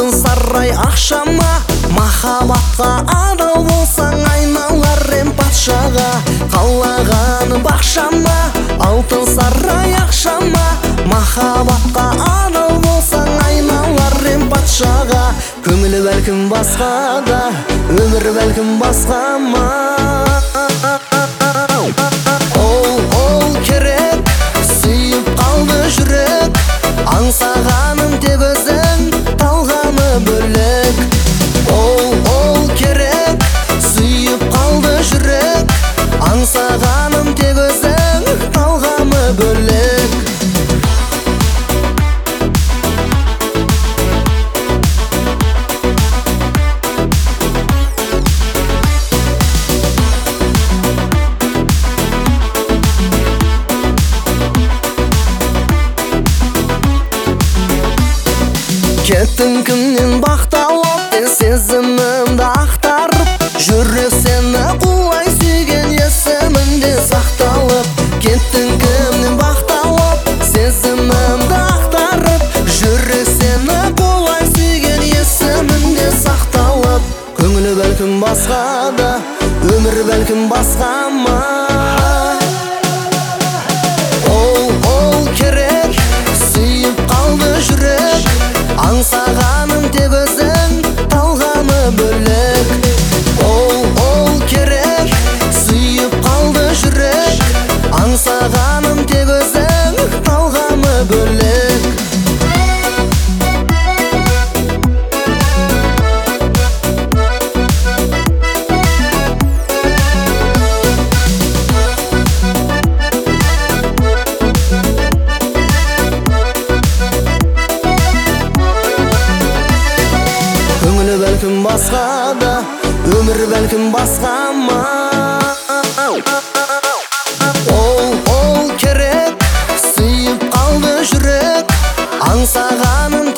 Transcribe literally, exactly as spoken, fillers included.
алтын сарай ақшама, махаббатқа адал болсаң айналар ем патшаға. Қалаған бақшама, алтын сарай ақшама, махаббатқа адал болсаң айналар ем патшаға. Көңілі бәлкім басқада, өмір бәлкім басқа ма. Ол керек, сүйіп қалды жүрек, аңсағаным тек өзің, талғамы бөлек. Ол керек, сүйіп қалды жүрек, аңсағаным тек өзің, талғамы бөлек. Кеттің күннен бақталып, мен сезімімді ақтарып, жүрек сені құлай сүйген есімінде сақталып. Кеттің күннен бақталып, сезімімді ақтарып, жүрек сені құлай сүйген есімінде сақталып. Көңілі бәлкім басқада, өмір бәлкім басқа ма. Ол керек, сүйіп қалды жүрек, аңсағаным тек өзің, талғамы бөлек. Ол керек, сүйіп қалды жүрек, аңсағаным тек өзің, талғамы бөлек. Көңілі бәлкім басқада, өмір бәлкім басқа ма. Ол керек, сүйіп қалды жүрек, аңсағаным